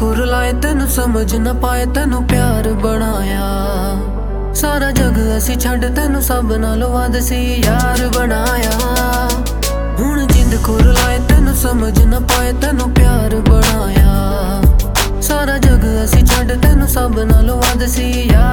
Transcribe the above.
खुर लाए तेनू समझ न पाए तेनू प्यार बनाया। सारा जग असी छड्ड तेनू सब नालों वध सी यार बनाया। हुण जिंद खुर लाए तेनू समझ न पाए तेनू प्यार बनाया। सारा जग असी छड्ड तेनू सब नालों वध सी यार